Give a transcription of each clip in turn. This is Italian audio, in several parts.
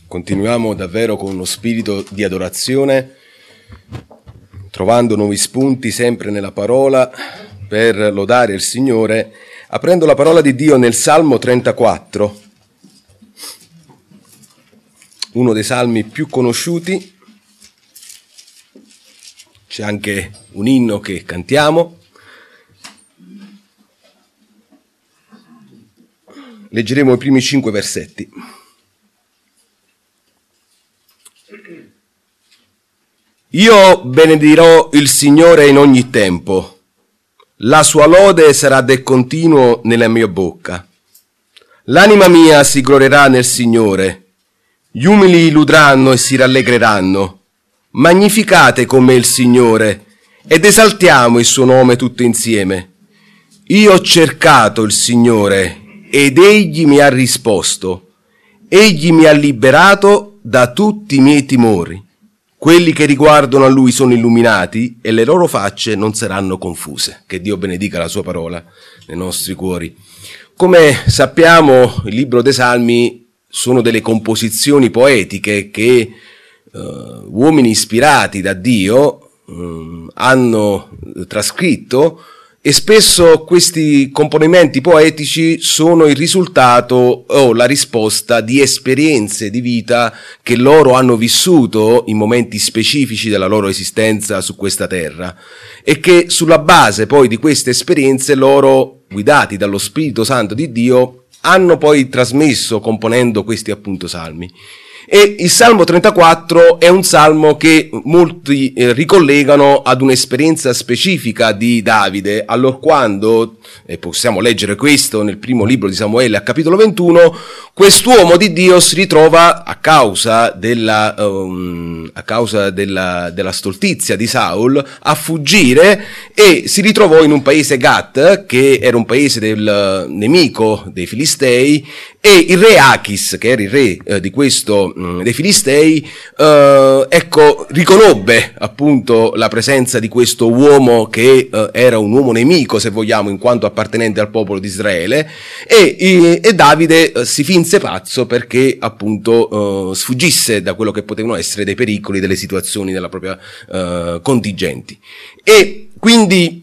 Continuiamo davvero con uno spirito di adorazione, trovando nuovi spunti sempre nella parola per lodare il Signore, aprendo la parola di Dio nel Salmo 34, uno dei salmi più conosciuti. C'è anche un inno che cantiamo. Leggeremo i primi 5 versetti. Io benedirò il Signore in ogni tempo, la sua lode sarà de continuo nella mia bocca. L'anima mia si glorierà nel Signore, gli umili ludranno e si rallegreranno. Magnificate con me il Signore ed esaltiamo il suo nome tutto insieme. Io ho cercato il Signore ed egli mi ha risposto. Egli mi ha liberato da tutti i miei timori. Quelli che riguardano a lui sono illuminati e le loro facce non saranno confuse. Che Dio benedica la sua parola nei nostri cuori. Come sappiamo, il libro dei Salmi sono delle composizioni poetiche che uomini ispirati da Dio hanno trascritto, e spesso questi componimenti poetici sono il risultato o la risposta di esperienze di vita che loro hanno vissuto in momenti specifici della loro esistenza su questa terra, e che sulla base poi di queste esperienze loro, guidati dallo Spirito Santo di Dio, hanno poi trasmesso componendo questi appunto salmi. E il Salmo 34 è un salmo che molti ricollegano ad un'esperienza specifica di Davide, allorquando, e possiamo leggere questo nel primo libro di Samuele a capitolo 21, quest'uomo di Dio si ritrova a causa della stoltizia di Saul a fuggire, e si ritrovò in un paese Gat, che era un paese del nemico dei Filistei, e il re Achis, che era il re dei Filistei, riconobbe appunto la presenza di questo uomo che era un uomo nemico, se vogliamo, in quanto appartenente al popolo di Israele, e Davide si finse pazzo perché appunto sfuggisse da quello che potevano essere dei pericoli, delle situazioni della propria contingenti. E quindi,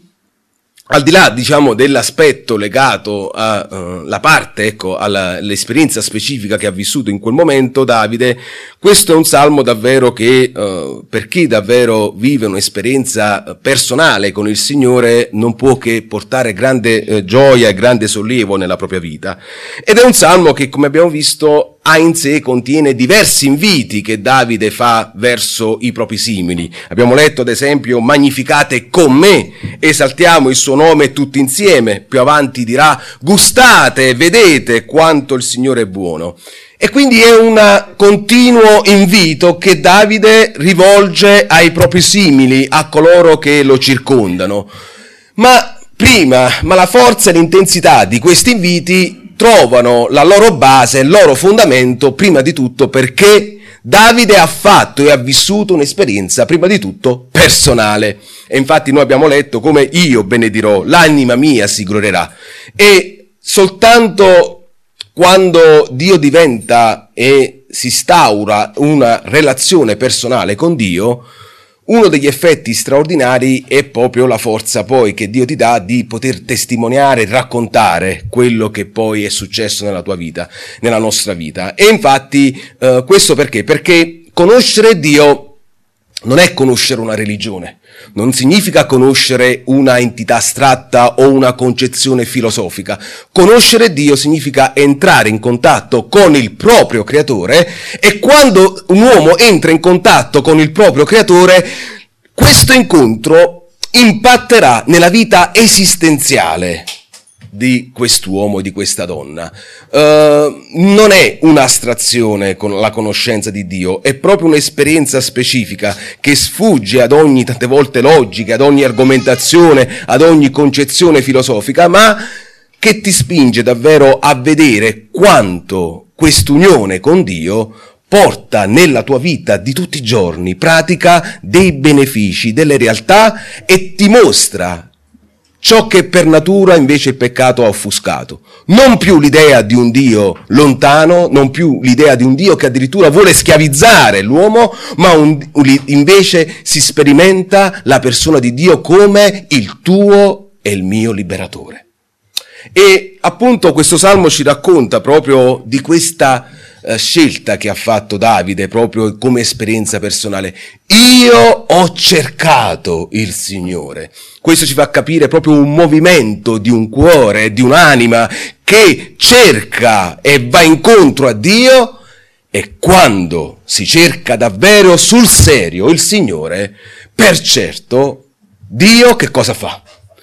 al di là, diciamo, dell'aspetto legato alla parte, all'esperienza specifica che ha vissuto in quel momento Davide, questo è un salmo davvero che, per chi davvero vive un'esperienza personale con il Signore, non può che portare grande gioia e grande sollievo nella propria vita. Ed è un salmo che, come abbiamo visto, ha in sé, contiene diversi inviti che Davide fa verso i propri simili. Abbiamo letto, ad esempio, magnificate con me, esaltiamo il suo nome tutti insieme. Più avanti dirà, gustate e vedete quanto il Signore è buono. E quindi è un continuo invito che Davide rivolge ai propri simili, a coloro che lo circondano. Ma la forza e l'intensità di questi inviti trovano la loro base, il loro fondamento, prima di tutto perché Davide ha fatto e ha vissuto un'esperienza, prima di tutto, personale. E infatti noi abbiamo letto come io benedirò, l'anima mia si glorierà. E soltanto quando Dio diventa e si instaura una relazione personale con Dio, uno degli effetti straordinari è proprio la forza poi che Dio ti dà di poter testimoniare, raccontare quello che poi è successo nella tua vita, nella nostra vita. E infatti questo perché? Perché conoscere Dio non è conoscere una religione, non significa conoscere una entità astratta o una concezione filosofica. Conoscere Dio significa entrare in contatto con il proprio creatore, e quando un uomo entra in contatto con il proprio creatore, questo incontro impatterà nella vita esistenziale di quest'uomo, di questa donna. Non è un'astrazione con la conoscenza di Dio, è proprio un'esperienza specifica che sfugge ad ogni, tante volte, logica, ad ogni argomentazione, ad ogni concezione filosofica, ma che ti spinge davvero a vedere quanto quest'unione con Dio porta nella tua vita di tutti i giorni pratica dei benefici, delle realtà, e ti mostra ciò che per natura invece il peccato ha offuscato. Non più l'idea di un Dio lontano, non più l'idea di un Dio che addirittura vuole schiavizzare l'uomo, ma invece si sperimenta la persona di Dio come il tuo e il mio liberatore. E appunto questo salmo ci racconta proprio di questa scelta che ha fatto Davide proprio come esperienza personale. Io ho cercato il Signore. Questo ci fa capire proprio un movimento di un cuore, di un'anima che cerca e va incontro a Dio, e quando si cerca davvero sul serio il Signore, per certo Dio che cosa fa?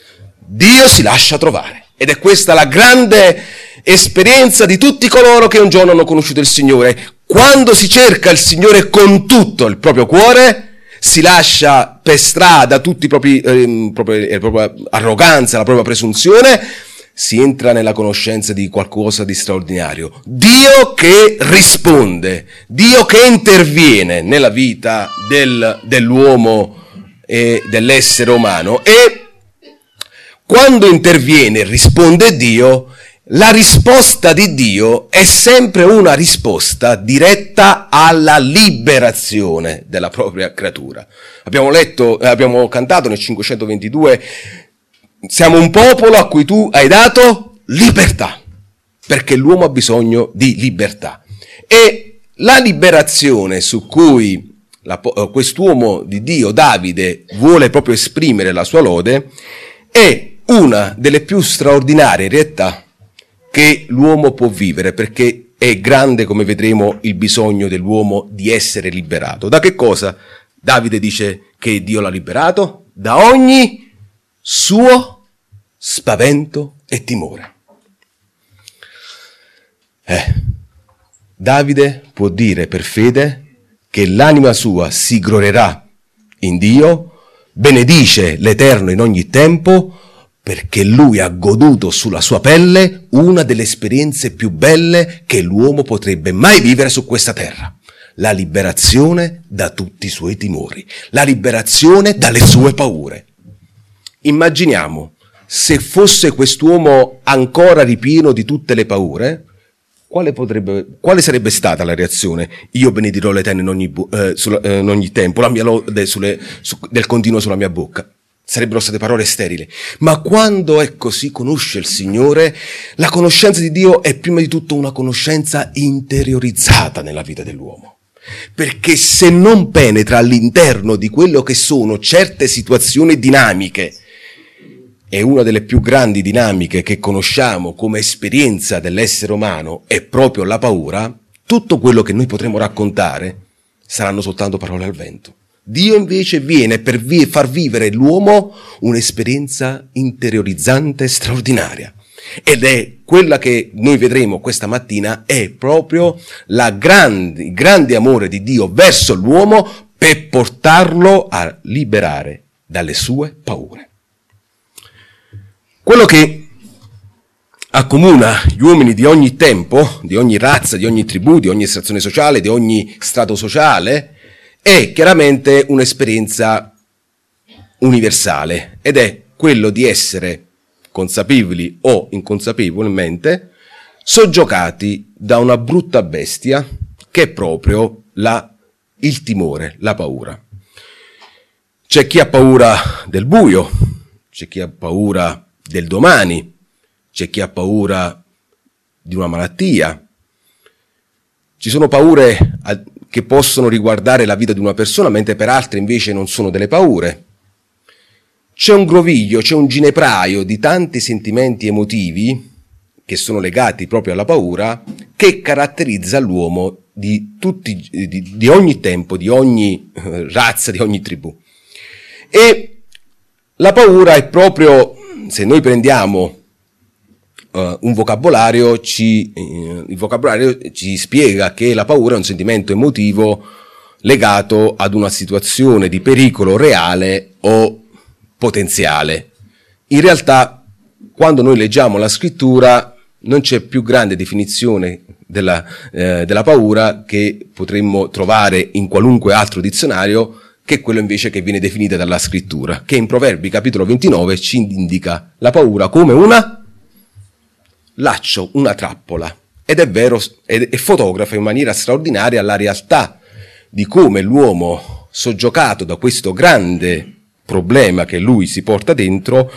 Dio si lascia trovare. Ed è questa la grande esperienza di tutti coloro che un giorno hanno conosciuto il Signore. Quando si cerca il Signore con tutto il proprio cuore, si lascia per strada tutti la propria arroganza, la propria presunzione, si entra nella conoscenza di qualcosa di straordinario. Dio che risponde, Dio che interviene nella vita dell'uomo e dell'essere umano. E quando interviene e risponde Dio, la risposta di Dio è sempre una risposta diretta alla liberazione della propria creatura. Abbiamo cantato nel 522, siamo un popolo a cui tu hai dato libertà, perché l'uomo ha bisogno di libertà. E la liberazione su cui quest'uomo di Dio, Davide, vuole proprio esprimere la sua lode, è una delle più straordinarie realtà che l'uomo può vivere, perché è grande, come vedremo, il bisogno dell'uomo di essere liberato. Da che cosa Davide dice che Dio l'ha liberato? Da ogni suo spavento e timore. Davide può dire per fede che l'anima sua si glorierà in Dio, benedice l'Eterno in ogni tempo, perché lui ha goduto sulla sua pelle una delle esperienze più belle che l'uomo potrebbe mai vivere su questa terra. La liberazione da tutti i suoi timori, la liberazione dalle sue paure. Immaginiamo se fosse quest'uomo ancora ripieno di tutte le paure, quale sarebbe stata la reazione? Io benedirò l'Eterno in ogni tempo, la mia lode del continuo sulla mia bocca. Sarebbero state parole sterili. Ma quando si conosce il Signore, la conoscenza di Dio è prima di tutto una conoscenza interiorizzata nella vita dell'uomo. Perché se non penetra all'interno di quello che sono certe situazioni dinamiche, e una delle più grandi dinamiche che conosciamo come esperienza dell'essere umano è proprio la paura, tutto quello che noi potremo raccontare saranno soltanto parole al vento. Dio invece viene per far vivere l'uomo un'esperienza interiorizzante straordinaria. Ed è quella che noi vedremo questa mattina, è proprio il grande amore di Dio verso l'uomo per portarlo a liberare dalle sue paure. Quello che accomuna gli uomini di ogni tempo, di ogni razza, di ogni tribù, di ogni estrazione sociale, di ogni strato sociale, è chiaramente un'esperienza universale, ed è quello di essere consapevoli o inconsapevolmente soggiogati da una brutta bestia che è proprio il timore, la paura. C'è chi ha paura del buio, c'è chi ha paura del domani, c'è chi ha paura di una malattia. Ci sono paure che possono riguardare la vita di una persona, mentre per altre invece non sono delle paure. C'è un groviglio, c'è un ginepraio di tanti sentimenti emotivi che sono legati proprio alla paura, che caratterizza l'uomo di ogni tempo, di ogni razza, di ogni tribù. E la paura è proprio, se noi prendiamo un vocabolario, il vocabolario ci spiega che la paura è un sentimento emotivo legato ad una situazione di pericolo reale o potenziale. In realtà, quando noi leggiamo la scrittura, non c'è più grande definizione della paura che potremmo trovare in qualunque altro dizionario che è quello invece che viene definita dalla scrittura, che in Proverbi capitolo 29 ci indica la paura come una laccio, una trappola. Ed è vero, e fotografa in maniera straordinaria la realtà di come l'uomo, soggiogato da questo grande problema che lui si porta dentro,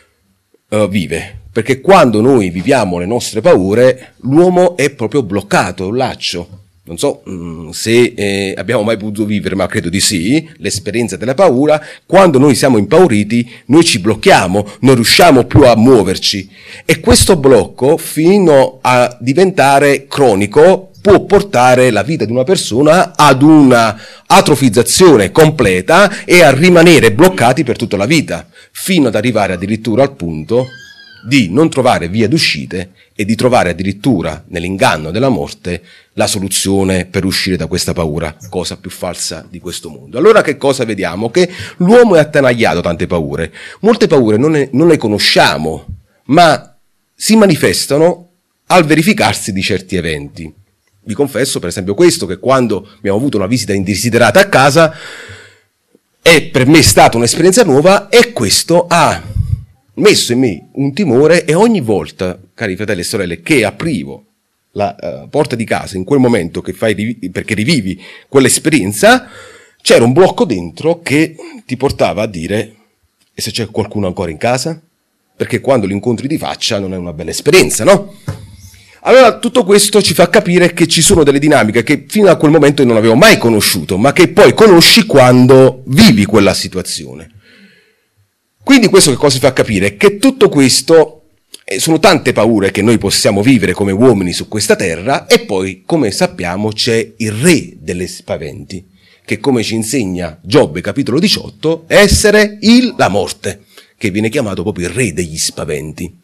vive. Perché quando noi viviamo le nostre paure, l'uomo è proprio bloccato, è un laccio. Non so se abbiamo mai potuto vivere, ma credo di sì, l'esperienza della paura. Quando noi siamo impauriti, noi ci blocchiamo, non riusciamo più a muoverci. E questo blocco, fino a diventare cronico, può portare la vita di una persona ad una atrofizzazione completa e a rimanere bloccati per tutta la vita, fino ad arrivare addirittura al punto di non trovare via d'uscita e di trovare addirittura nell'inganno della morte la soluzione per uscire da questa paura, cosa più falsa di questo mondo. Allora che cosa vediamo? Che l'uomo è attanagliato da tante paure. Molte paure non le conosciamo, ma si manifestano al verificarsi di certi eventi. Vi confesso per esempio questo, che quando abbiamo avuto una visita indesiderata a casa, è per me stata un'esperienza nuova e questo ha messo in me un timore, e ogni volta, cari fratelli e sorelle, che aprivo la porta di casa in quel momento perché rivivi quell'esperienza, c'era un blocco dentro che ti portava a dire: e se c'è qualcuno ancora in casa? Perché quando li incontri di faccia non è una bella esperienza, no? Allora tutto questo ci fa capire che ci sono delle dinamiche che fino a quel momento non avevo mai conosciuto, ma che poi conosci quando vivi quella situazione. Quindi questo che cosa ci fa capire? Che tutto questo sono tante paure che noi possiamo vivere come uomini su questa terra, e poi, come sappiamo, c'è il re delle spaventi, che come ci insegna Giobbe capitolo 18, è essere la morte, che viene chiamato proprio il re degli spaventi.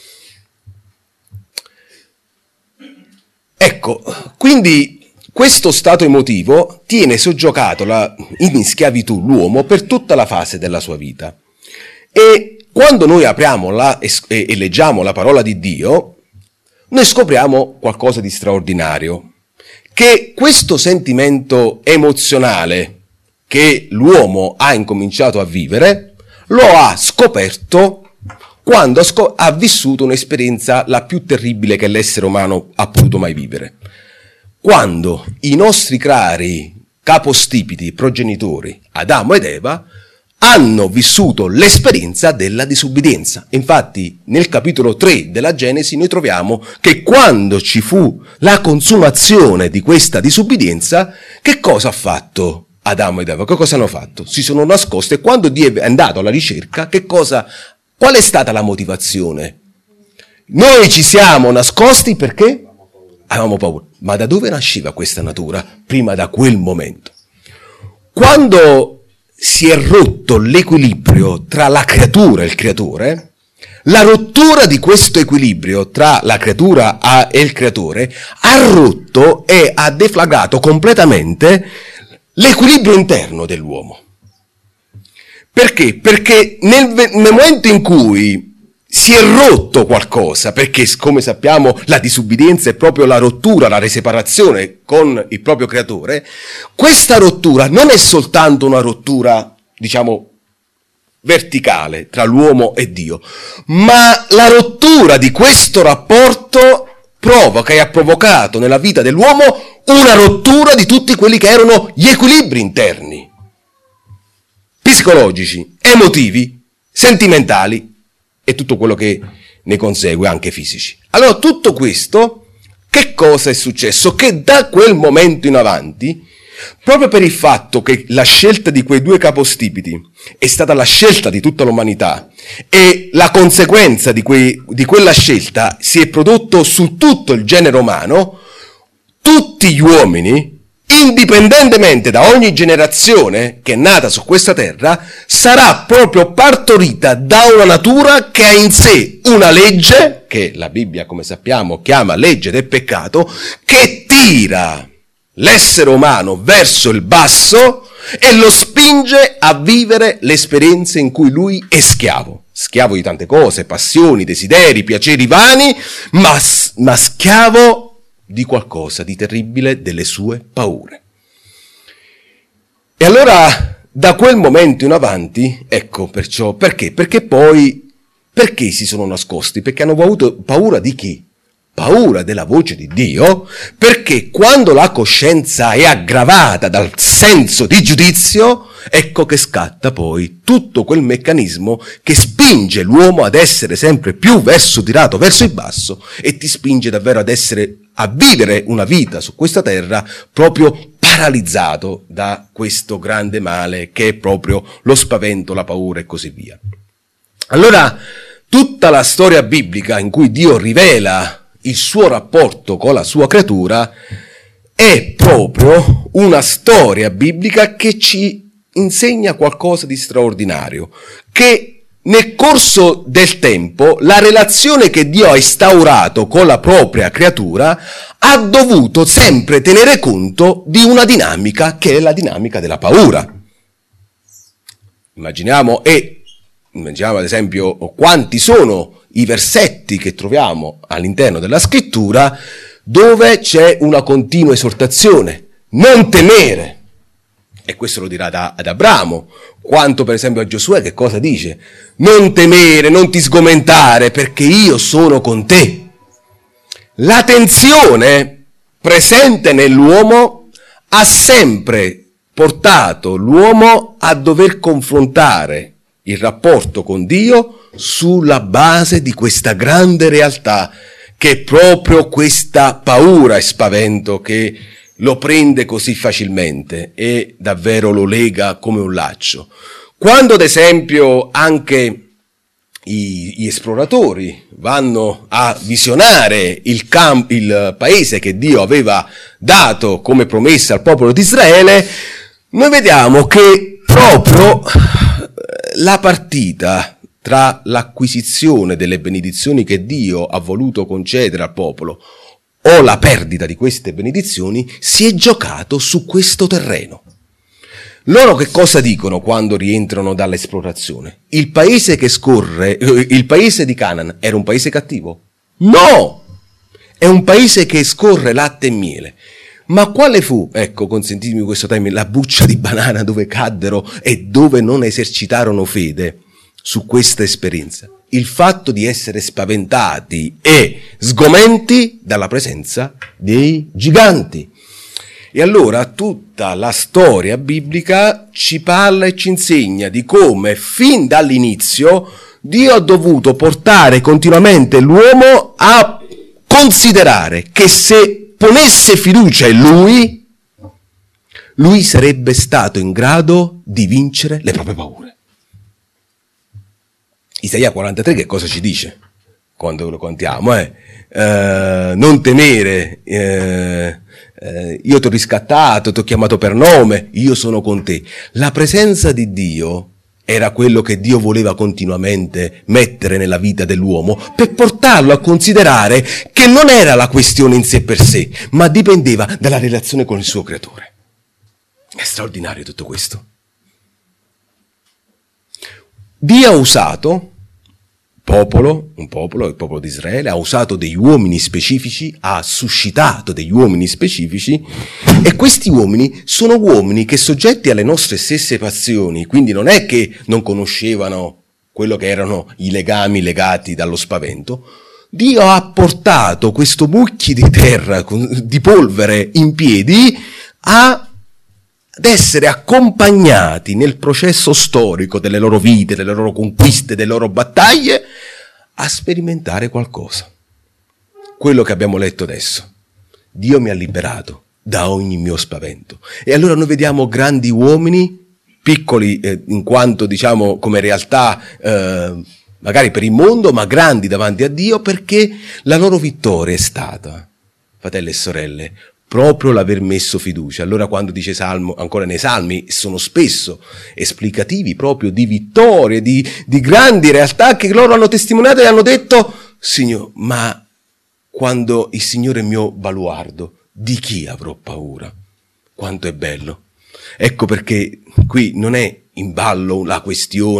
Ecco, quindi questo stato emotivo tiene soggiogato in schiavitù l'uomo per tutta la fase della sua vita. E quando noi apriamo e leggiamo la parola di Dio, noi scopriamo qualcosa di straordinario, che questo sentimento emozionale che l'uomo ha incominciato a vivere, lo ha scoperto quando ha vissuto un'esperienza la più terribile che l'essere umano ha potuto mai vivere. Quando i nostri cari capostipiti, progenitori, Adamo ed Eva, hanno vissuto l'esperienza della disubbidienza. Infatti nel capitolo 3 della Genesi noi troviamo che quando ci fu la consumazione di questa disubbidienza, che cosa ha fatto Adamo ed Eva? Che cosa hanno fatto? Si sono nascosti, e quando Dio è andato alla ricerca, qual è stata la motivazione? Noi ci siamo nascosti perché? Avevamo paura. Ma da dove nasceva questa natura prima da quel momento? Quando si è rotto l'equilibrio tra la creatura e il creatore, la rottura di questo equilibrio tra la creatura e il creatore ha rotto e ha deflagrato completamente l'equilibrio interno dell'uomo. Perché? Perché nel momento in cui si è rotto qualcosa, perché come sappiamo la disubbidienza è proprio la rottura, la separazione con il proprio creatore, questa rottura non è soltanto una rottura, diciamo, verticale tra l'uomo e Dio, ma la rottura di questo rapporto provoca e ha provocato nella vita dell'uomo una rottura di tutti quelli che erano gli equilibri interni, psicologici, emotivi, sentimentali, e tutto quello che ne consegue, anche fisici. Allora tutto questo, che cosa è successo? Che da quel momento in avanti, proprio per il fatto che la scelta di quei due capostipiti è stata la scelta di tutta l'umanità, e la conseguenza di quella scelta si è prodotto su tutto il genere umano, tutti gli uomini, indipendentemente da ogni generazione che è nata su questa terra, sarà proprio partorita da una natura che ha in sé una legge, che la Bibbia, come sappiamo, chiama legge del peccato, che tira l'essere umano verso il basso e lo spinge a vivere le esperienze in cui lui è schiavo di tante cose, passioni, desideri, piaceri vani, ma schiavo di qualcosa di terribile, delle sue paure. E allora Da quel momento in avanti, ecco perciò, perché? Perché si sono nascosti? Perché hanno avuto paura di chi? Paura della voce di Dio, perché quando la coscienza è aggravata dal senso di giudizio, ecco che scatta poi tutto quel meccanismo che spinge l'uomo ad essere sempre più tirato verso il basso e ti spinge davvero a vivere una vita su questa terra proprio paralizzato da questo grande male che è proprio lo spavento, la paura e così via. Allora, tutta la storia biblica in cui Dio rivela il suo rapporto con la sua creatura è proprio una storia biblica che ci insegna qualcosa di straordinario, che nel corso del tempo la relazione che Dio ha instaurato con la propria creatura ha dovuto sempre tenere conto di una dinamica che è la dinamica della paura. Immaginiamo ad esempio quanti sono i versetti che troviamo all'interno della scrittura dove c'è una continua esortazione, non temere. E questo lo dirà ad Abramo, quanto per esempio a Giosuè che cosa dice? Non temere, non ti sgomentare, perché io sono con te. La tensione presente nell'uomo ha sempre portato l'uomo a dover confrontare il rapporto con Dio sulla base di questa grande realtà che è proprio questa paura e spavento che lo prende così facilmente e davvero lo lega come un laccio. Quando ad esempio anche gli esploratori vanno a visionare il paese che Dio aveva dato come promessa al popolo di Israele, noi vediamo che proprio la partita tra l'acquisizione delle benedizioni che Dio ha voluto concedere al popolo o la perdita di queste benedizioni si è giocato su questo terreno. Loro che cosa dicono quando rientrano dall'esplorazione? Il paese di Canaan era un paese cattivo? No! È un paese che scorre latte e miele. Ma quale fu, ecco, consentitemi questo termine, la buccia di banana dove caddero e dove non esercitarono fede su questa esperienza? Il fatto di essere spaventati e sgomenti dalla presenza dei giganti. E allora tutta la storia biblica ci parla e ci insegna di come fin dall'inizio Dio ha dovuto portare continuamente l'uomo a considerare che se ponesse fiducia in lui sarebbe stato in grado di vincere le proprie paure. Isaia 43 che cosa ci dice? Quando lo contiamo, non temere, io ti ho riscattato, ti ho chiamato per nome, io sono con te. La presenza di Dio era quello che Dio voleva continuamente mettere nella vita dell'uomo per portarlo a considerare che non era la questione in sé per sé, ma dipendeva dalla relazione con il suo creatore. È straordinario tutto questo. Dio ha usato il popolo di Israele, ha usato degli uomini specifici, ha suscitato degli uomini specifici e questi uomini sono uomini che soggetti alle nostre stesse passioni, quindi non è che non conoscevano quello che erano i legami legati dallo spavento. Dio ha portato questo mucchio di terra, di polvere in piedi ad essere accompagnati nel processo storico delle loro vite, delle loro conquiste, delle loro battaglie, a sperimentare qualcosa. Quello che abbiamo letto adesso. Dio mi ha liberato da ogni mio spavento. E allora noi vediamo grandi uomini, piccoli in quanto diciamo come realtà magari per il mondo, ma grandi davanti a Dio perché la loro vittoria è stata, fratelli e sorelle, proprio l'aver messo fiducia. Allora quando dice Salmo, ancora nei Salmi, sono spesso esplicativi proprio di vittorie, di grandi realtà che loro hanno testimoniato e hanno detto: Signore, ma quando il Signore è mio baluardo, di chi avrò paura? Quanto è bello. Ecco perché qui non è in ballo la questione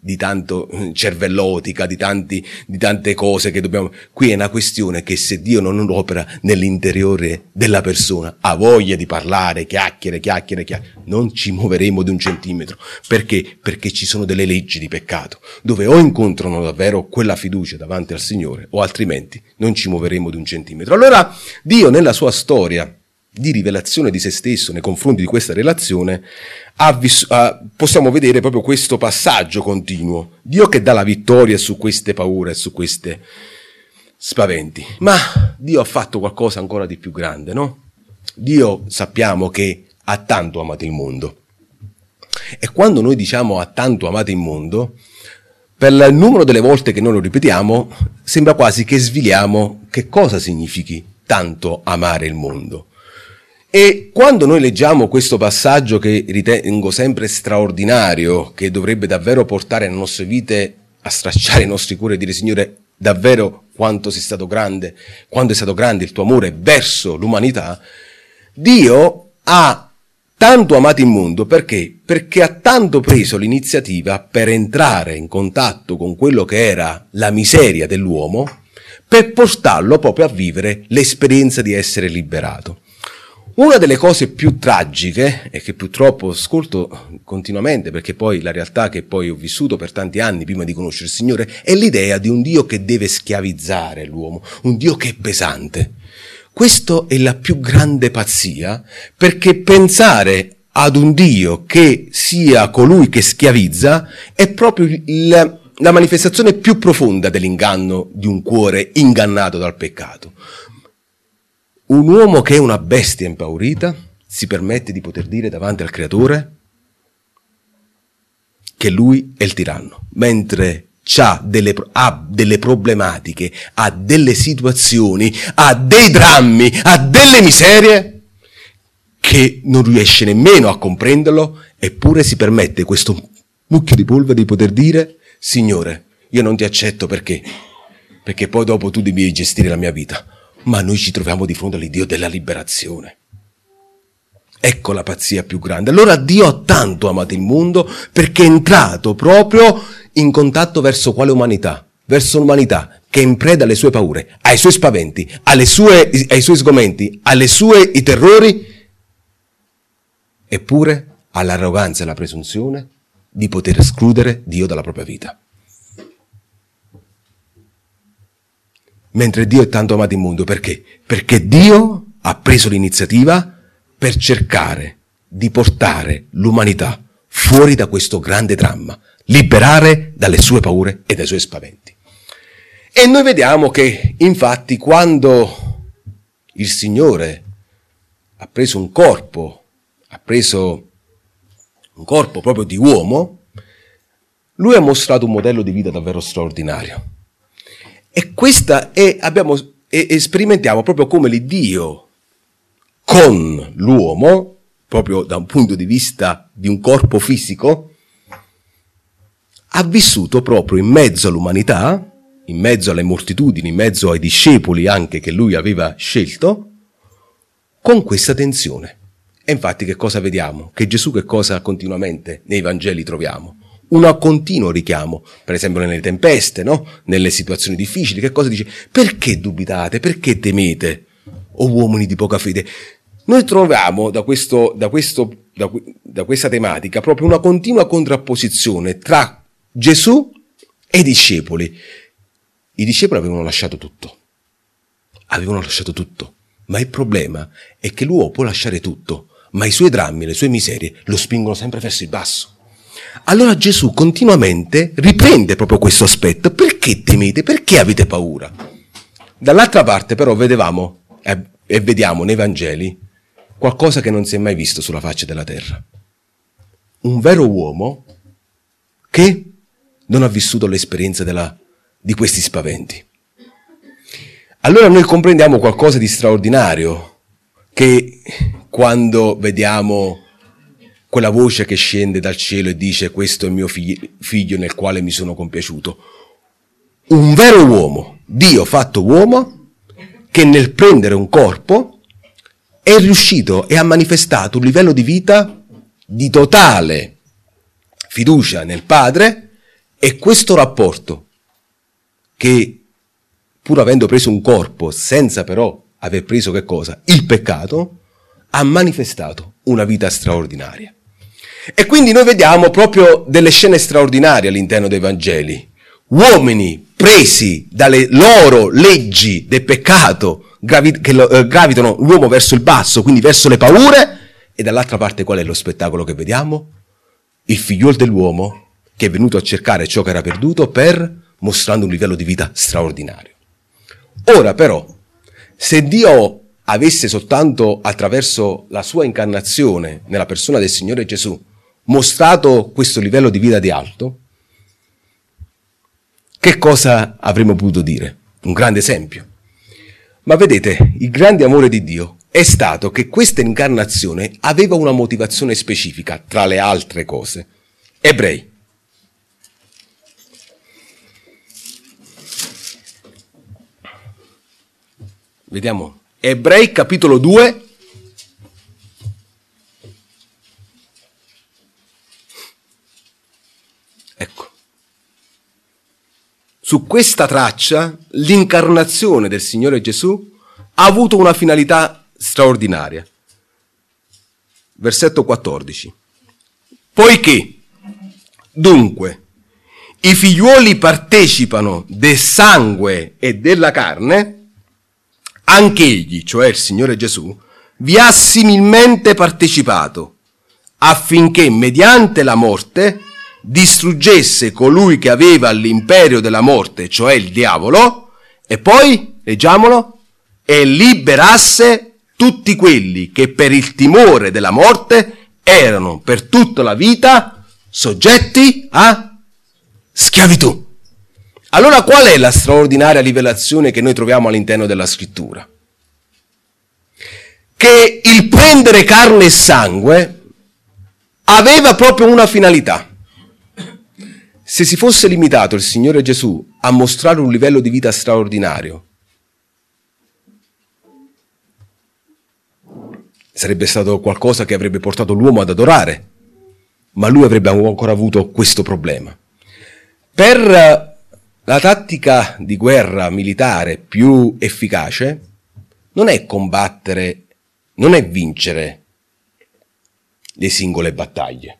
di tanto cervellotica, di tante cose che dobbiamo... Qui è una questione che se Dio non opera nell'interiore della persona, ha voglia di parlare, chiacchiere, non ci muoveremo di un centimetro. Perché? Perché ci sono delle leggi di peccato, dove o incontrano davvero quella fiducia davanti al Signore, o altrimenti non ci muoveremo di un centimetro. Allora Dio nella sua storia di rivelazione di se stesso nei confronti di questa relazione, possiamo vedere proprio questo passaggio continuo. Dio che dà la vittoria su queste paure e su queste spaventi. Ma Dio ha fatto qualcosa ancora di più grande, no? Dio sappiamo che ha tanto amato il mondo. E quando noi diciamo ha tanto amato il mondo, per il numero delle volte che noi lo ripetiamo, sembra quasi che sviliamo che cosa significhi tanto amare il mondo. E quando noi leggiamo questo passaggio che ritengo sempre straordinario, che dovrebbe davvero portare le nostre vite a stracciare i nostri cuori e dire: Signore, davvero quanto è stato grande il tuo amore verso l'umanità, Dio ha tanto amato il mondo perché? Perché ha tanto preso l'iniziativa per entrare in contatto con quello che era la miseria dell'uomo, per portarlo proprio a vivere l'esperienza di essere liberato. Una delle cose più tragiche, e che purtroppo ascolto continuamente, perché poi la realtà che poi ho vissuto per tanti anni prima di conoscere il Signore, è l'idea di un Dio che deve schiavizzare l'uomo, un Dio che è pesante. Questa è la più grande pazzia, perché pensare ad un Dio che sia colui che schiavizza è proprio la manifestazione più profonda dell'inganno di un cuore ingannato dal peccato. Un uomo che è una bestia impaurita si permette di poter dire davanti al Creatore che lui è il tiranno, mentre ha delle problematiche, ha delle situazioni, ha dei drammi, ha delle miserie che non riesce nemmeno a comprenderlo, eppure si permette questo mucchio di polvere di poter dire: Signore, io non ti accetto perché poi dopo tu devi gestire la mia vita. Ma noi ci troviamo di fronte all'Iddio della liberazione. Ecco la pazzia più grande. Allora Dio ha tanto amato il mondo perché è entrato proprio in contatto verso quale umanità? Verso l'umanità che è in preda alle sue paure, ai suoi spaventi, ai suoi sgomenti, i terrori, eppure ha l'arroganza e la presunzione di poter escludere Dio dalla propria vita. Mentre Dio è tanto amato il mondo, perché? Perché Dio ha preso l'iniziativa per cercare di portare l'umanità fuori da questo grande dramma, liberare dalle sue paure e dai suoi spaventi. E noi vediamo che, infatti, quando il Signore ha preso un corpo proprio di uomo, Lui ha mostrato un modello di vita davvero straordinario. E sperimentiamo proprio come l'Iddio con l'uomo, proprio da un punto di vista di un corpo fisico, ha vissuto proprio in mezzo all'umanità, in mezzo alle moltitudini, in mezzo ai discepoli anche che lui aveva scelto, con questa tensione. E infatti che cosa vediamo? Che Gesù che cosa continuamente nei Vangeli troviamo? Un continuo richiamo, per esempio nelle tempeste, no? Nelle situazioni difficili. Che cosa dice? Perché dubitate? Perché temete, o uomini di poca fede? Noi troviamo da questa tematica proprio una continua contrapposizione tra Gesù e i discepoli. I discepoli avevano lasciato tutto, ma il problema è che l'uomo può lasciare tutto, ma i suoi drammi, le sue miserie lo spingono sempre verso il basso. Allora Gesù continuamente riprende proprio questo aspetto. Perché temete? Perché avete paura? Dall'altra parte però vedevamo e vediamo nei Vangeli qualcosa che non si è mai visto sulla faccia della terra. Un vero uomo che non ha vissuto l'esperienza di questi spaventi. Allora noi comprendiamo qualcosa di straordinario, che quando vediamo quella voce che scende dal cielo e dice: questo è il mio figlio nel quale mi sono compiaciuto. Un vero uomo, Dio fatto uomo, che nel prendere un corpo è riuscito e ha manifestato un livello di vita di totale fiducia nel Padre E questo rapporto, che pur avendo preso un corpo, senza però aver preso che cosa? Il peccato, ha manifestato una vita straordinaria. E quindi noi vediamo proprio delle scene straordinarie all'interno dei Vangeli. Uomini presi dalle loro leggi del peccato, che gravitano l'uomo verso il basso, quindi verso le paure, e dall'altra parte qual è lo spettacolo che vediamo? Il figliuolo dell'uomo che è venuto a cercare ciò che era perduto mostrando un livello di vita straordinario. Ora però, se Dio avesse soltanto attraverso la sua incarnazione nella persona del Signore Gesù mostrato questo livello di vita di alto, che cosa avremmo potuto dire? Un grande esempio. Ma vedete, il grande amore di Dio è stato che questa incarnazione aveva una motivazione specifica, tra le altre cose. Ebrei. Vediamo. Ebrei capitolo 2. Ecco. Su questa traccia l'incarnazione del Signore Gesù ha avuto una finalità straordinaria. Versetto 14. Poiché, dunque, i figliuoli partecipano del sangue e della carne, anche egli, cioè il Signore Gesù, vi ha similmente partecipato, affinché mediante la morte distruggesse colui che aveva l'imperio della morte, cioè il diavolo, e poi, leggiamolo, e liberasse tutti quelli che per il timore della morte erano per tutta la vita soggetti a schiavitù. Allora qual è la straordinaria rivelazione che noi troviamo all'interno della scrittura? Che il prendere carne e sangue aveva proprio una finalità. Se si fosse limitato il Signore Gesù a mostrare un livello di vita straordinario, sarebbe stato qualcosa che avrebbe portato l'uomo ad adorare, ma lui avrebbe ancora avuto questo problema. Per la tattica di guerra militare più efficace non è combattere, non è vincere le singole battaglie.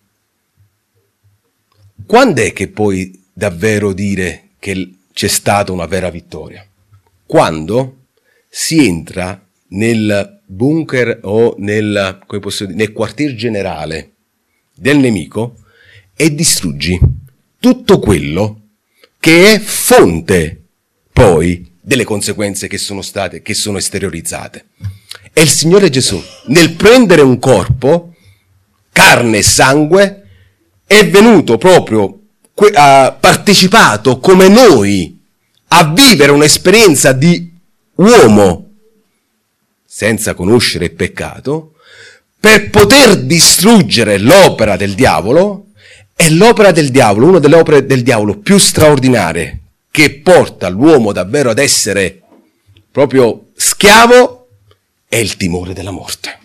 Quando è che puoi davvero dire che c'è stata una vera vittoria? Quando si entra nel bunker o nel quartier generale del nemico e distruggi tutto quello che è fonte poi delle conseguenze che sono esteriorizzate. E il Signore Gesù, nel prendere un corpo, carne e sangue, è venuto proprio, ha partecipato come noi a vivere un'esperienza di uomo senza conoscere il peccato, per poter distruggere l'opera del diavolo. E l'opera del diavolo, una delle opere del diavolo più straordinarie, che porta l'uomo davvero ad essere proprio schiavo, è il timore della morte.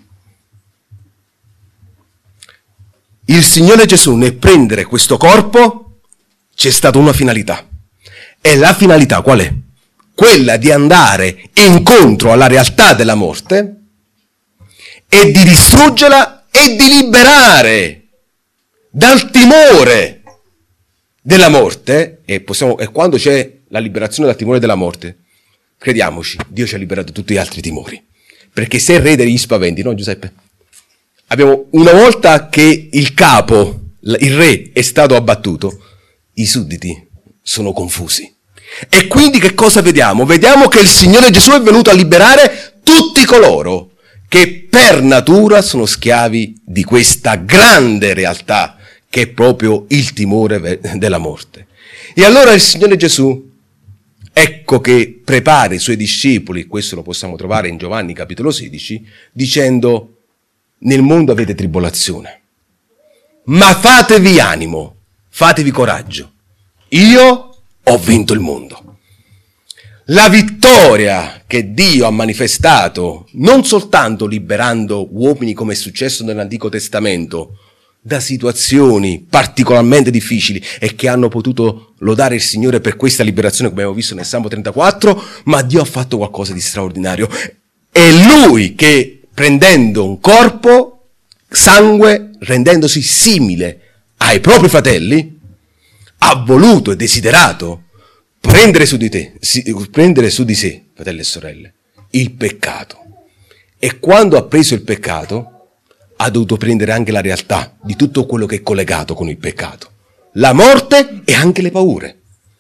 Il Signore Gesù, nel prendere questo corpo, c'è stata una finalità. E la finalità qual è? Quella di andare incontro alla realtà della morte e di distruggerla e di liberare dal timore della morte. E quando c'è la liberazione dal timore della morte, crediamoci, Dio ci ha liberato tutti gli altri timori. Perché sei il re degli spaventi, no Giuseppe? Una volta che il capo, il re, è stato abbattuto, i sudditi sono confusi. E quindi che cosa vediamo? Vediamo che il Signore Gesù è venuto a liberare tutti coloro che per natura sono schiavi di questa grande realtà che è proprio il timore della morte. E allora il Signore Gesù, ecco che prepara i suoi discepoli, questo lo possiamo trovare in Giovanni capitolo 16, dicendo: nel mondo avete tribolazione, ma fatevi animo, fatevi coraggio, io ho vinto il mondo. La vittoria che Dio ha manifestato, non soltanto liberando uomini come è successo nell'Antico Testamento, da situazioni particolarmente difficili e che hanno potuto lodare il Signore per questa liberazione, come abbiamo visto nel Salmo 34, ma Dio ha fatto qualcosa di straordinario. È Lui che, prendendo un corpo, sangue, rendendosi simile ai propri fratelli, ha voluto e desiderato prendere su di sé, fratelli e sorelle, il peccato. E quando ha preso il peccato, ha dovuto prendere anche la realtà di tutto quello che è collegato con il peccato. La morte e anche le paure.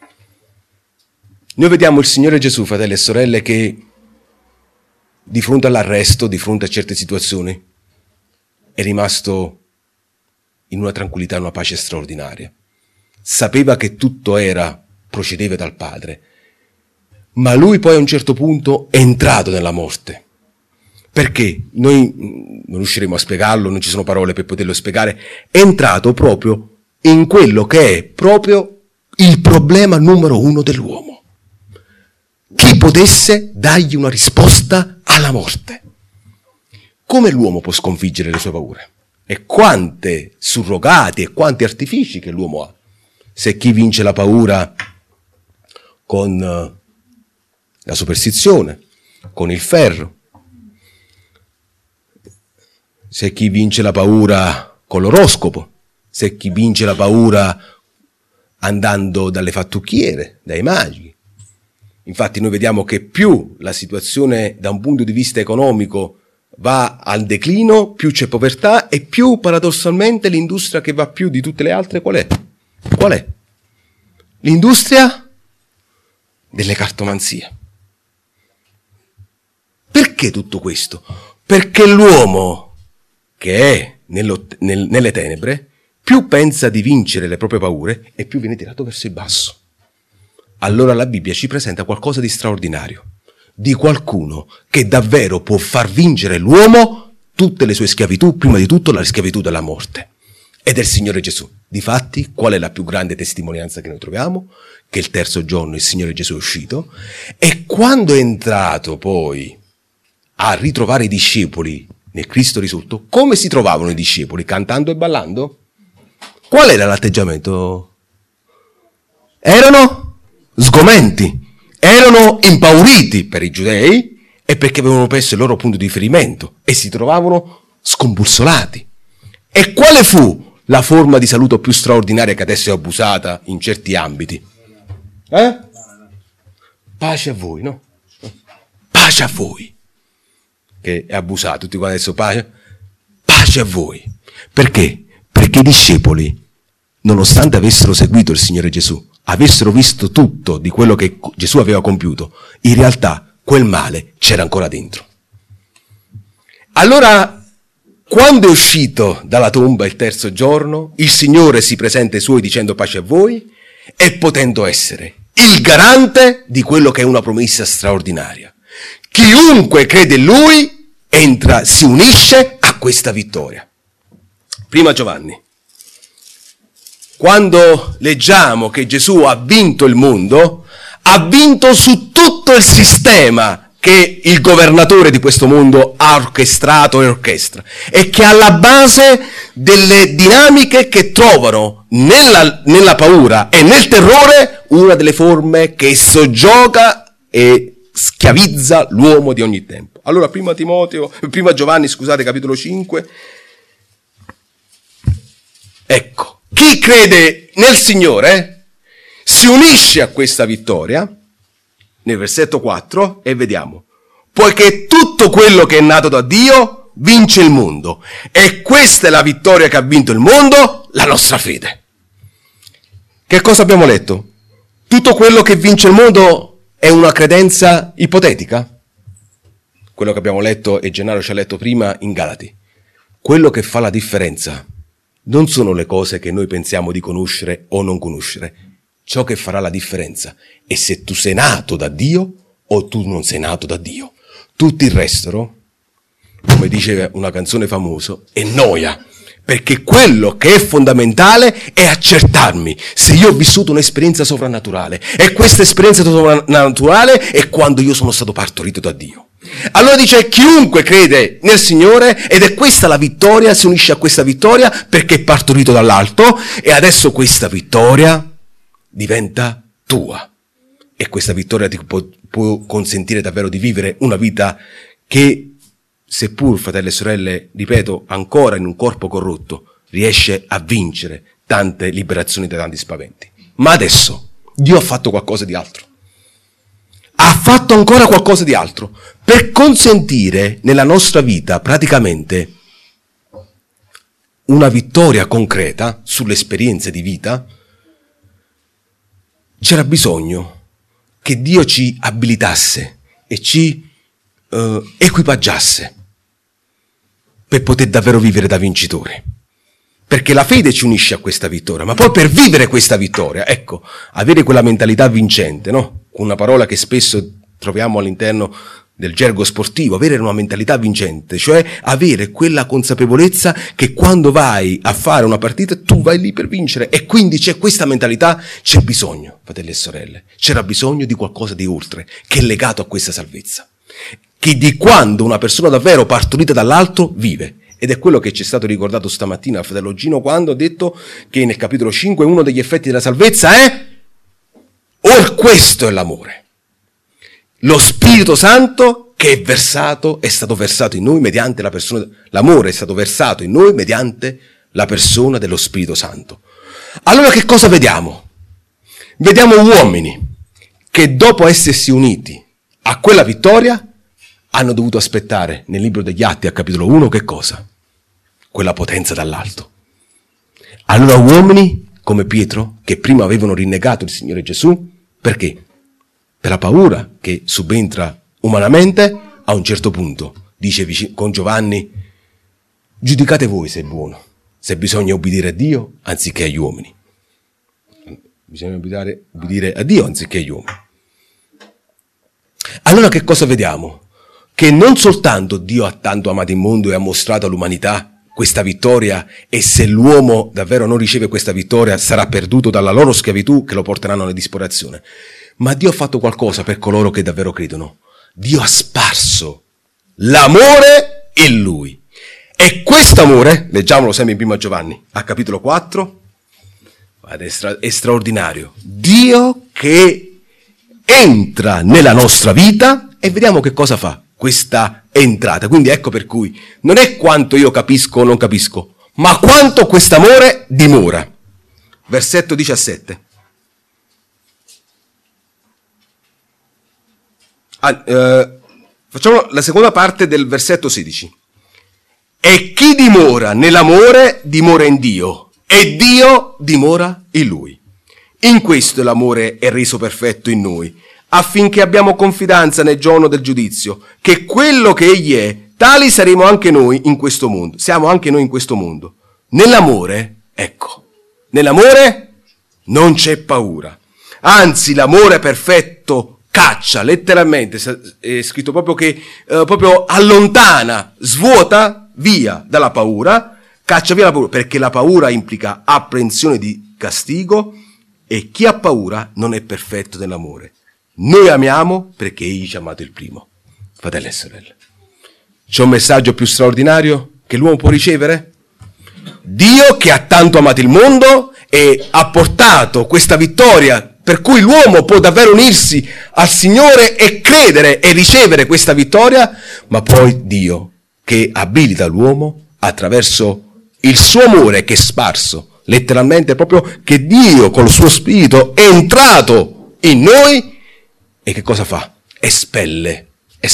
Noi vediamo il Signore Gesù, fratelli e sorelle, che di fronte all'arresto, di fronte a certe situazioni, è rimasto in una tranquillità e una pace straordinaria. Sapeva che tutto procedeva dal Padre, ma lui poi a un certo punto è entrato nella morte. Perché? Noi non riusciremo a spiegarlo, non ci sono parole per poterlo spiegare. È entrato proprio in quello che è proprio il problema numero 1 dell'uomo. Chi potesse dargli una risposta alla morte? Come l'uomo può sconfiggere le sue paure? E quante surrogati e quanti artifici che l'uomo ha. Se chi vince la paura con la superstizione, con il ferro, se chi vince la paura con l'oroscopo, se chi vince la paura andando dalle fattucchiere, dai magi. Infatti noi vediamo che più la situazione da un punto di vista economico va al declino, più c'è povertà e più paradossalmente l'industria che va più di tutte le altre qual è? Qual è? L'industria delle cartomanzie. Perché tutto questo? Perché l'uomo che è nelle tenebre, più pensa di vincere le proprie paure e più viene tirato verso il basso. Allora la Bibbia ci presenta qualcosa di straordinario, di qualcuno che davvero può far vincere l'uomo tutte le sue schiavitù, prima di tutto la schiavitù della morte, ed è il Signore Gesù. Difatti, qual è la più grande testimonianza che noi troviamo? Che il terzo giorno il Signore Gesù è uscito, e quando è entrato poi a ritrovare i discepoli nel Cristo risorto, come si trovavano i discepoli? Cantando e ballando? Qual era l'atteggiamento? Erano sgomenti, erano impauriti per i giudei e perché avevano perso il loro punto di riferimento e si trovavano scombussolati. E quale fu la forma di saluto più straordinaria che adesso è abusata in certi ambiti? Pace a voi, no? Pace a voi. Che è abusato, tutti quanti adesso pace a voi. Perché? Perché i discepoli, nonostante avessero seguito il Signore Gesù, avessero visto tutto di quello che Gesù aveva compiuto, in realtà quel male c'era ancora dentro. Allora, quando è uscito dalla tomba il terzo giorno, il Signore si presenta ai Suoi dicendo pace a voi e potendo essere il garante di quello che è una promessa straordinaria. Chiunque crede in Lui entra, si unisce a questa vittoria. Prima Giovanni. Quando leggiamo che Gesù ha vinto il mondo, ha vinto su tutto il sistema che il governatore di questo mondo ha orchestrato e orchestra e che è alla base delle dinamiche che trovano nella paura e nel terrore una delle forme che soggioga e schiavizza l'uomo di ogni tempo. Allora, prima Giovanni, capitolo 5. Ecco, chi crede nel Signore si unisce a questa vittoria, nel versetto 4, e vediamo, poiché tutto quello che è nato da Dio vince il mondo, e questa è la vittoria che ha vinto il mondo, la nostra fede. Che cosa abbiamo letto? Tutto quello che vince il mondo è una credenza ipotetica? Quello che abbiamo letto e Gennaro ci ha letto prima in Galati. Quello che fa la differenza non sono le cose che noi pensiamo di conoscere o non conoscere. Ciò che farà la differenza è se tu sei nato da Dio o tu non sei nato da Dio. Tutto il resto, come dice una canzone famosa, è noia. Perché quello che è fondamentale è accertarmi se io ho vissuto un'esperienza sovrannaturale. E questa esperienza sovrannaturale è quando io sono stato partorito da Dio. Allora dice chiunque crede nel Signore, ed è questa la vittoria, si unisce a questa vittoria perché è partorito dall'alto, e adesso questa vittoria diventa tua. E questa vittoria ti può consentire davvero di vivere una vita che, seppur, fratelli e sorelle, ripeto, ancora in un corpo corrotto, riesce a vincere tante liberazioni da tanti spaventi. Ma adesso Dio ha fatto qualcosa di altro. Ha fatto ancora qualcosa di altro per consentire nella nostra vita praticamente una vittoria concreta sulle esperienze di vita. C'era bisogno che Dio ci abilitasse e ci equipaggiasse per poter davvero vivere da vincitori. Perché la fede ci unisce a questa vittoria, ma poi per vivere questa vittoria, ecco, avere quella mentalità vincente, no? Una parola che spesso troviamo all'interno del gergo sportivo, avere una mentalità vincente, cioè avere quella consapevolezza che quando vai a fare una partita tu vai lì per vincere, e quindi c'è questa mentalità, c'è bisogno, fratelli e sorelle, c'era bisogno di qualcosa di oltre, che è legato a questa salvezza, che di quando una persona davvero partorita dall'alto vive. Ed è quello che ci è stato ricordato stamattina al fratello Gino quando ha detto che nel capitolo 5 uno degli effetti della salvezza è: or questo è l'amore. Lo Spirito Santo che è stato versato in noi mediante la persona, l'amore è stato versato in noi mediante la persona dello Spirito Santo. Allora che cosa vediamo? Vediamo uomini che dopo essersi uniti a quella vittoria hanno dovuto aspettare nel libro degli Atti al capitolo 1 che cosa? Quella potenza dall'alto. Allora uomini come Pietro, che prima avevano rinnegato il Signore Gesù, perché? Per la paura che subentra umanamente, a un certo punto dice con Giovanni: giudicate voi se è buono, se bisogna obbedire a Dio anziché agli uomini. Bisogna obbedire a Dio anziché agli uomini. Allora che cosa vediamo? Che non soltanto Dio ha tanto amato il mondo e ha mostrato all'umanità questa vittoria, e se l'uomo davvero non riceve questa vittoria sarà perduto dalla loro schiavitù che lo porteranno alla disperazione, ma Dio ha fatto qualcosa per coloro che davvero credono. Dio ha sparso l'amore in Lui, e questo amore, leggiamolo sempre in Prima Giovanni, a capitolo 4, è straordinario. Dio che entra nella nostra vita, e vediamo che cosa fa questa entrata. Quindi ecco per cui non è quanto io capisco o non capisco, ma quanto quest'amore dimora. Versetto 17. Facciamo la seconda parte del versetto 16. E chi dimora nell'amore dimora in Dio, e Dio dimora in Lui. In questo l'amore è reso perfetto in noi, affinché abbiamo confidenza nel giorno del giudizio, che quello che Egli è, tali saremo anche noi in questo mondo. Siamo anche noi in questo mondo. Nell'amore, ecco, nell'amore non c'è paura. Anzi, l'amore perfetto caccia, letteralmente, è scritto proprio che proprio allontana, svuota via dalla paura, caccia via la paura, perché la paura implica apprensione di castigo, e chi ha paura non è perfetto nell'amore. Noi amiamo perché Egli ci ha amato il primo. Fratelli e sorelle, c'è un messaggio più straordinario che l'uomo può ricevere? Dio che ha tanto amato il mondo e ha portato questa vittoria per cui l'uomo può davvero unirsi al Signore e credere e ricevere questa vittoria, ma poi Dio che abilita l'uomo attraverso il suo amore che è sparso, letteralmente proprio che Dio con il suo spirito è entrato in noi, e che cosa fa? Espelle.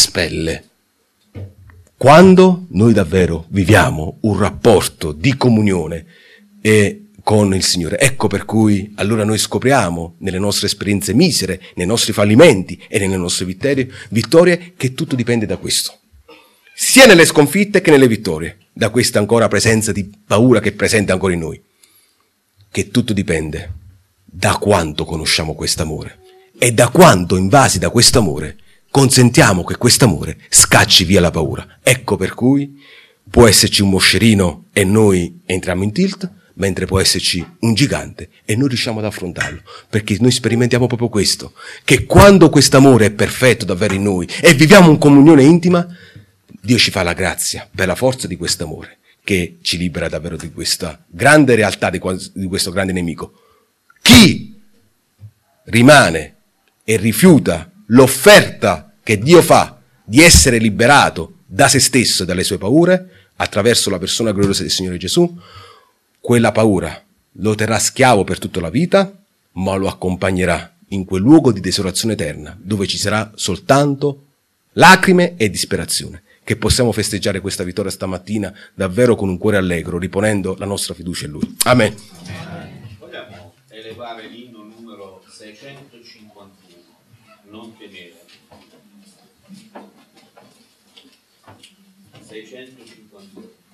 Quando noi davvero viviamo un rapporto di comunione con il Signore. Ecco per cui allora noi scopriamo nelle nostre esperienze misere, nei nostri fallimenti e nelle nostre vittorie, che tutto dipende da questo. Sia nelle sconfitte che nelle vittorie, da questa ancora presenza di paura che è presente ancora in noi. Che tutto dipende da quanto conosciamo quest'amore e da quanto, invasi da quest'amore, consentiamo che quest'amore scacci via la paura. Ecco per cui può esserci un moscerino e noi entriamo in tilt, mentre può esserci un gigante e non riusciamo ad affrontarlo, perché noi sperimentiamo proprio questo, che quando quest'amore è perfetto davvero in noi e viviamo in comunione intima, Dio ci fa la grazia per la forza di quest'amore che ci libera davvero di questa grande realtà, di questo grande nemico. Chi rimane e rifiuta l'offerta che Dio fa di essere liberato da se stesso e dalle sue paure, attraverso la persona gloriosa del Signore Gesù, quella paura lo terrà schiavo per tutta la vita, ma lo accompagnerà in quel luogo di desolazione eterna, dove ci sarà soltanto lacrime e disperazione. Che possiamo festeggiare questa vittoria stamattina davvero con un cuore allegro, riponendo la nostra fiducia in Lui. Amen. Vogliamo elevare l'inno numero 651, non temere. 651.